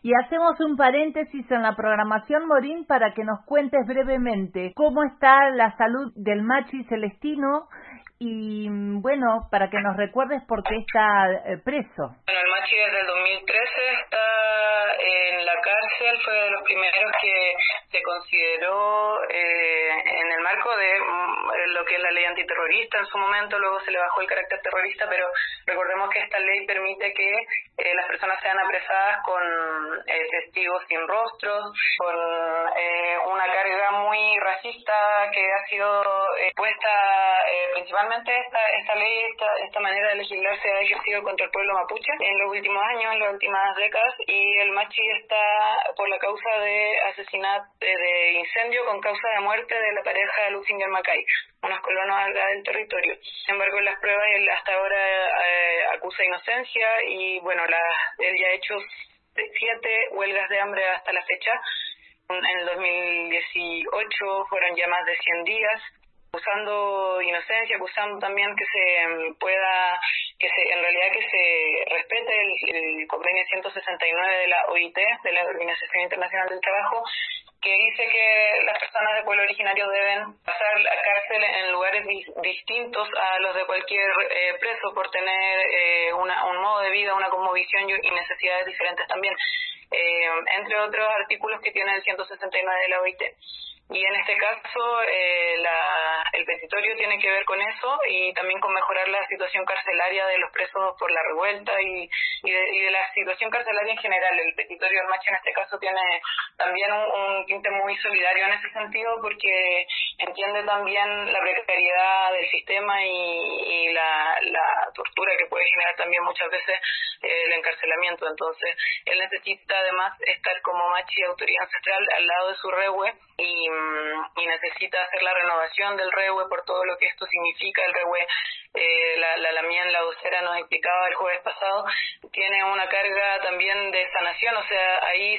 Y hacemos un paréntesis en la programación, Morín, para que nos cuentes brevemente cómo está la salud del Machi Celestino y, bueno, para que nos recuerdes por qué está preso. Bueno, el Machi desde el 2013 está en la cárcel, fue de los primeros que se consideró en el marco de lo que es la ley antiterrorista en su momento, luego se le bajó el carácter terrorista, pero recordemos que esta ley permite que las personas sean apresadas con testigos sin rostros, con una carga muy racista que ha sido puesta principalmente esta ley, esta manera de legislar se ha ejercido contra el pueblo mapuche en los últimos años, en las últimas décadas, y el Machi está por la causa de asesinato, de incendio con causa de muerte de la pareja de Lusinger Macay, unos colonos acá del territorio. Sin embargo, en las pruebas él hasta ahora acusa inocencia y bueno, él ya ha hecho 7 huelgas de hambre hasta la fecha. En el 2018 fueron ya más de 100 días, acusando inocencia, acusando también que en realidad se respete el convenio 169 de la OIT, de la Organización Internacional del Trabajo, que dice que las personas de pueblo originario deben pasar la cárcel en lugares distintos a los de cualquier preso por tener un modo de vida, una cosmovisión y necesidades diferentes también, entre otros artículos que tiene el 169 de la OIT. Y en este caso el petitorio tiene que ver con eso y también con mejorar la situación carcelaria de los presos por la revuelta y de la situación carcelaria en general. El petitorio del Machi en este caso tiene también un tinte muy solidario en ese sentido porque entiende también la precariedad del sistema y la tortura que puede generar también muchas veces el encarcelamiento. Entonces él necesita además estar como Machi autoridad ancestral al lado de su rehue y necesita hacer la renovación del rehue por todo lo que esto significa. El rehue, la Lamien, la vocera, nos explicaba el jueves pasado, tiene una carga también de sanación, o sea, ahí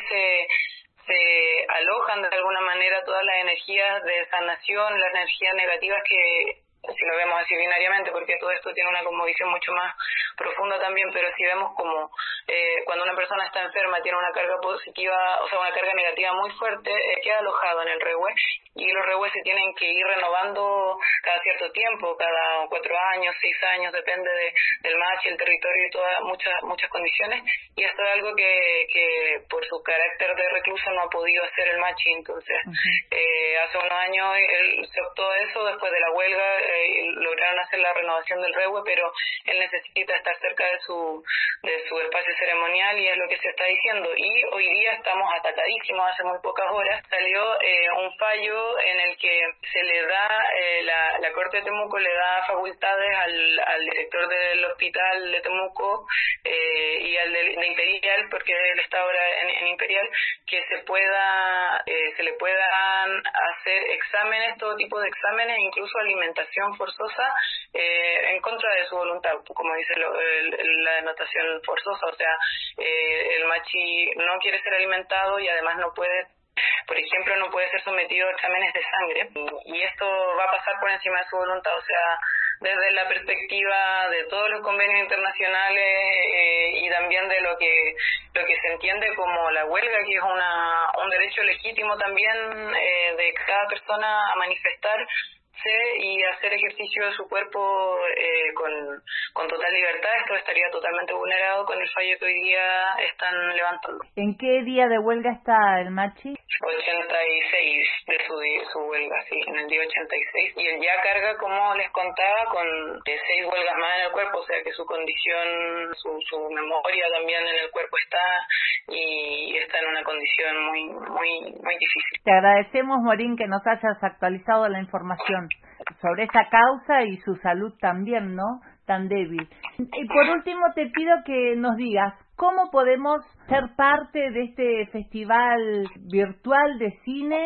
se alojan de alguna manera todas las energías de sanación, las energías negativas que, si lo vemos así binariamente, porque todo esto tiene una cosmovisión mucho más profunda también, pero si vemos como cuando una persona está enferma tiene una carga positiva, o sea, una carga negativa muy fuerte, queda alojado en el rehue, y los rehues se tienen que ir renovando cada cierto tiempo, cada 4 años, 6 años, depende del Machi, el territorio y todas muchas condiciones, y esto es algo que por su carácter de recluso no ha podido hacer el Machi. Entonces hace unos años él se optó a eso después de la huelga, lograron hacer la renovación del rehue, pero él necesita estar cerca de su espacio ceremonial y es lo que se está diciendo. Y hoy día estamos atacadísimos, hace muy pocas horas salió un fallo en el que se le da, la Corte de Temuco le da facultades al director del hospital de Temuco y al de Imperial, porque él está ahora en Imperial, que se le puedan hacer exámenes, todo tipo de exámenes, incluso alimentación forzosa en contra de su voluntad, como dice la denotación forzosa. O sea, el Machi no quiere ser alimentado y además no puede, por ejemplo, no puede ser sometido a exámenes de sangre, y esto va a pasar por encima de su voluntad. O sea, desde la perspectiva de todos los convenios internacionales y también de lo que se entiende como la huelga, que es un derecho legítimo también de cada persona a manifestarse y hacer ejercicio de su cuerpo con total libertad, esto estaría totalmente vulnerado con el fallo que hoy día están levantando. ¿En qué día de huelga está el Machi? 86 de su huelga, sí, en el día 86. Y él ya carga, como les contaba, con 6 huelgas más en el cuerpo, o sea que su condición, su memoria también en el cuerpo está, y está en una condición muy, muy, muy difícil. Te agradecemos, Morín, que nos hayas actualizado la información sobre esa causa y su salud también, ¿no?, tan débil. Y por último te pido que nos digas cómo podemos ser parte de este festival virtual de cine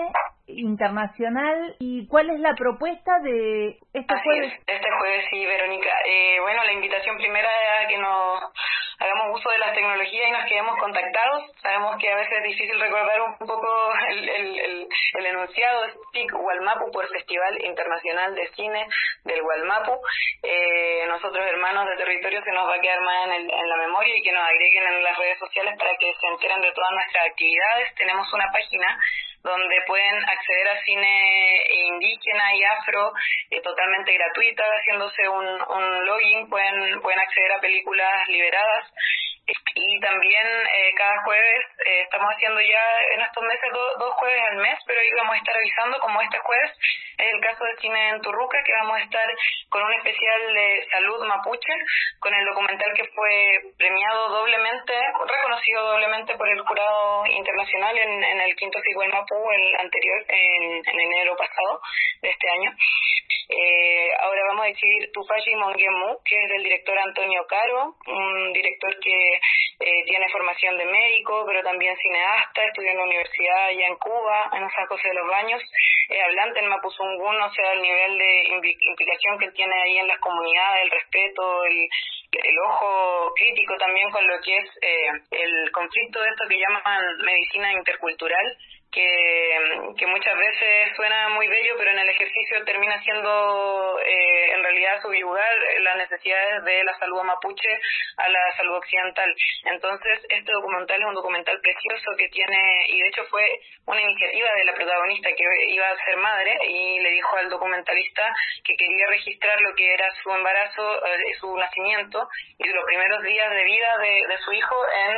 Internacional. ¿Y cuál es la propuesta de este jueves? Este jueves, sí, Verónica. Bueno, la invitación primera es a que nos hagamos uso de las tecnologías y nos quedemos contactados. Sabemos que a veces es difícil recordar un poco el enunciado SPIC Wallmapu por Festival Internacional de Cine del Wallmapu. Nosotros, hermanos de territorio, se nos va a quedar más en la memoria y que nos agreguen en las redes sociales para que se enteren de todas nuestras actividades. Tenemos una página donde pueden acceder a cine indígena y afro totalmente gratuita, haciéndose un login, pueden acceder a películas liberadas. Y también cada jueves, estamos haciendo ya en estos meses dos jueves al mes, pero ahí vamos a estar avisando, como este jueves es el caso de Cine en Turruca, que vamos a estar con un especial de salud mapuche, con el documental que fue premiado doblemente, reconocido doblemente por el jurado internacional en el quinto Festival Mapu, el anterior, en enero pasado de este año. Ahora vamos a exhibir Tupachi Monguemu, que es del director Antonio Caro, un director que tiene formación de médico, pero también cineasta, estudió en la universidad allá en Cuba, en San José de los Baños, hablante en mapuzungún, o sea, el nivel de implicación que él tiene ahí en las comunidades, el respeto, el ojo crítico también con lo que es el conflicto de esto que llaman medicina intercultural, que muchas veces suena muy bello, pero en el ejercicio termina siendo en realidad subyugar las necesidades de la salud mapuche a la salud occidental. Entonces, este documental es un documental precioso que tiene, y de hecho fue una iniciativa de la protagonista que iba a ser madre, y le dijo al documentalista que quería registrar lo que era su embarazo, su nacimiento y los primeros días de vida de su hijo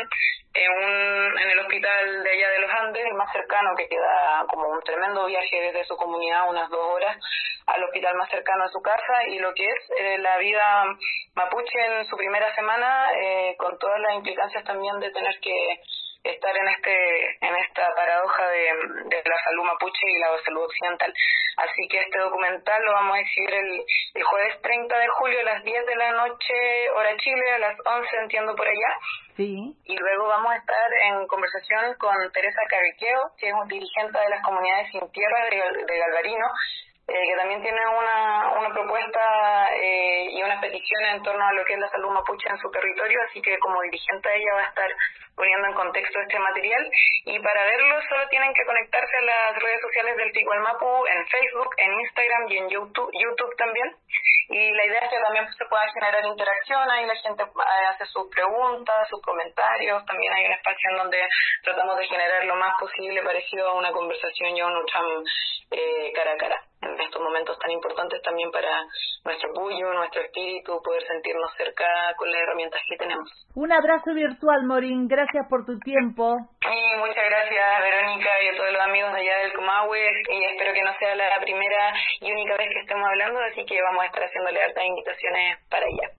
en el hospital de allá de los Andes, el más cercano, que queda como un tremendo viaje desde su comunidad, unas 2 horas, al hospital más cercano a su casa, y lo que es la vida mapuche en su primera semana, con todas las implicancias también de tener que estar en esta paradoja de la salud mapuche y la salud occidental. Así que este documental lo vamos a exhibir el jueves 30 de julio a las 10 de la noche, hora Chile, a las 11, entiendo, por allá. Sí. Y luego vamos a estar en conversación con Teresa Carriqueo, que es un dirigente de las comunidades sin tierra de Galvarino, que también tiene una propuesta y una petición en torno a lo que es la salud mapuche en su territorio, así que como dirigente ella va a estar poniendo en contexto este material, y para verlo solo tienen que conectarse a las redes sociales del TIC Wallmapu, en Facebook, en Instagram y en YouTube también. Y la idea es que también se pueda generar interacción, ahí la gente hace sus preguntas, sus comentarios, también hay un espacio en donde tratamos de generar lo más posible parecido a una conversación y a un Ucham cara a cara, en estos momentos tan importantes también para nuestro puño, nuestro espíritu, poder sentirnos cerca con las herramientas que tenemos. Un abrazo virtual, Morín, gracias por tu tiempo. Y muchas gracias, Verónica, y a todos los amigos de allá del Comahue, y espero que no sea la primera y única vez que estemos hablando, así que vamos a estar haciéndole hartas invitaciones para allá.